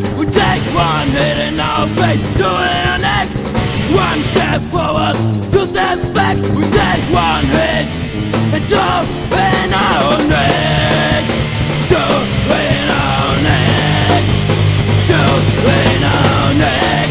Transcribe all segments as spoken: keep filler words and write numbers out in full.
We take one hit and our face to our neck. One step forward, two steps back. We take one hit and two in our neck. Two in our neck. Two in our neck.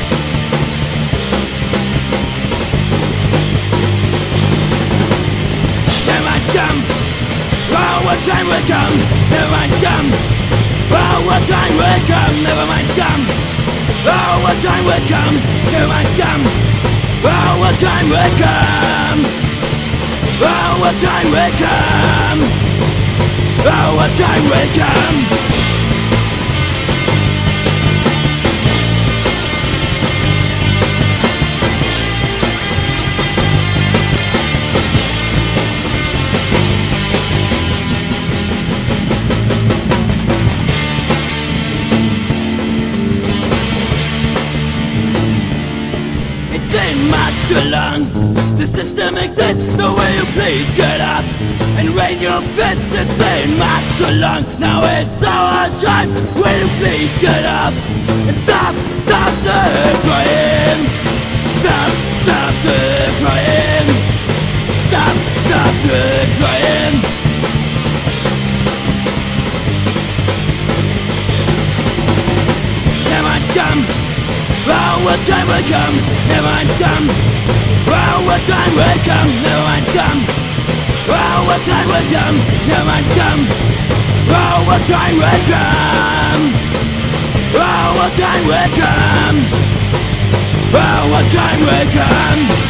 Never come. Oh, what time will come? Never mind come. Oh, what time will come? Never mind come. Oh, what time will come? Never mind come. Oh, what time will come? Oh, what time will come? Oh, what time will come? Much too long. The system exists, the way you please get up and raise your fists. It's been much too long. Now it's our time. Will you please get up and stop, stop the crying? Stop, stop the crying. Stop, stop the crying. Never come. Oh, what time will come? Never mind come. Oh, what time will come? Never mind come. Oh, what time will come? Never mind come. Oh, what time will come? Oh, what time will come? Oh, what time will come?